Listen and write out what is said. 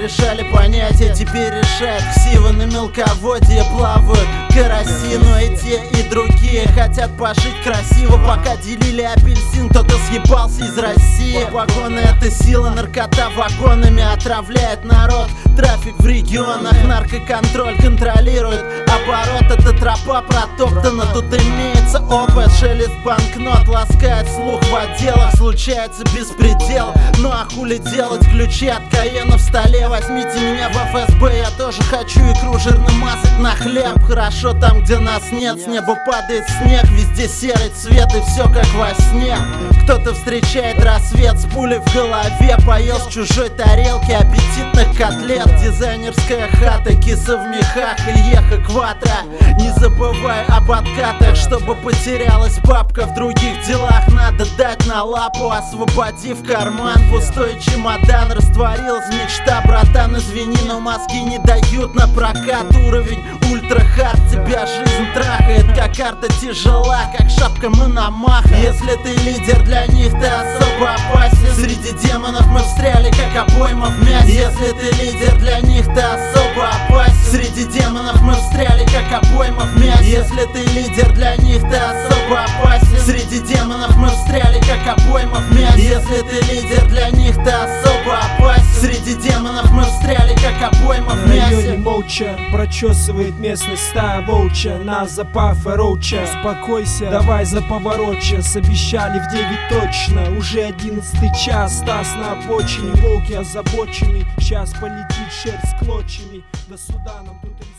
решали понятия, теперь решают ксивы. На мелководье плавают караси, но и те, и другие хотят пожить красиво. Пока делили апельсин, кто-то съебался из России. Вагоны — это сила, наркота вагонами отравляет народ. Трафик в регионах, наркоконтроль контролирует оборот. Эта тропа протоптана, тут имеется опыт. Шелест банкнот ласкает слух в отделах. Случается беспредел, ну а хули делать? Ключи от Каена в столе, возьмите меня в ФСБ. Я тоже хочу икру жирно мазать на хлеб. Хорошо там, где нас нет, с неба падает снег. Везде серый цвет и все как во сне. Кто-то встречает рассвет с пулей в голове. Поел с чужой тарелки аппетитных котлет. Дизайнерская хата, киса в мехах и еха кватро. Не забывай об откатах, чтобы потерялась бабка. В других делах надо дать на лапу. Освободив карман, пустой чемодан растворилась мечта. Братан, извини, но мозги не дают на прокат. Уровень ультра-хард, тебя жизнь трахает. Как карта тяжела, как шапка Мономаха. Если ты лидер, для них ты особо опасен. Среди демонов мы встряли, как обойма в мясе. Если ты лидер, для них ты особо опасен. Среди демонов мы встряли, как обойма в мясе. Если ты лидер, для них ты особо опасен. Среди демонов мы встряли, как обойма в мясе. Если ты лидер, для них ты особо опасен. Среди демонов мы встряли, как обойма в мясе. В районе молча прочесывает местность стая волчья. Нас запав и роуча. Успокойся, давай за поворотча. Обещали в 9 точно. Уже 11 час. Стас на обочине, волки озабочены. Сейчас полетит шерсть клочьями. До суда нам тут